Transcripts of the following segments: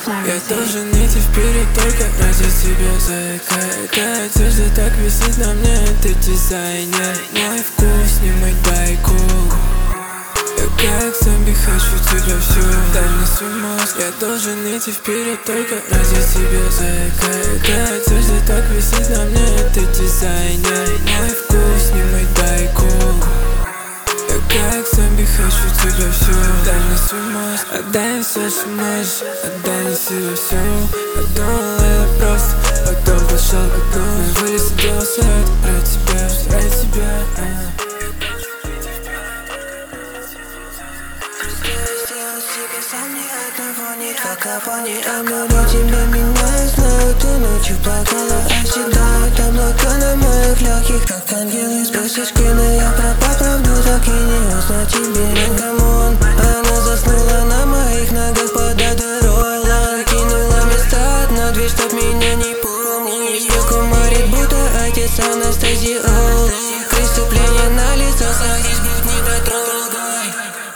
Я должен идти вперед только ради тебя, зайка. Эта одежда так висит на мне, ты дизайнер. Мой вкус, не мой байку. Я как зомби хочу тебя всю, дай мне свой мозг. Я должен идти вперед только ради тебя, зайка. Эта одежда так висит на мне, ты дизайнер. Мой вкус, не мой байку. Я как зомби хочу тебя всю, дай мне свой мозг. Отдай все, что можешь, отдай мне себя всю. Я думал, это просто, потом пошел ко дну. Но вылез и делал все это ради тебя, ради тебя. Сам ни одного не какофонии. А говорю тебе, меня знаю, ты ночью плакала. Оседает облака на моих легких, как ангелы с просечкой. Но я пропал, правду так и не узнать тебе. Камон, она заснула на моих ногах под Адderall. Кинула места на дверь, чтоб меня не помнить. Ее кумарит, будто отец Анастасии. Преступление на лицо, садись, будь не дотрогай.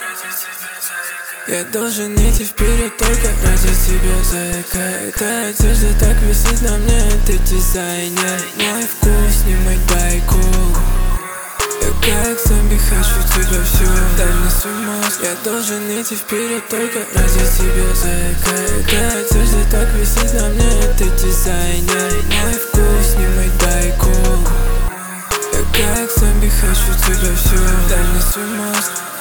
Я должен идти вперед только ради тебя, зайка. Эта одежда так висит на мне, ты дизайнер. Мой вкус, не мой байку. Я как зомби хочу тебя всю, дай мне свой мозг. Я должен идти вперед только ради тебя, зайка. Эта одежда так висит на мне, ты дизайнер. Мой вкус, не мой байку. Я как зомби хочу тебя всю, дай мне свой мозг.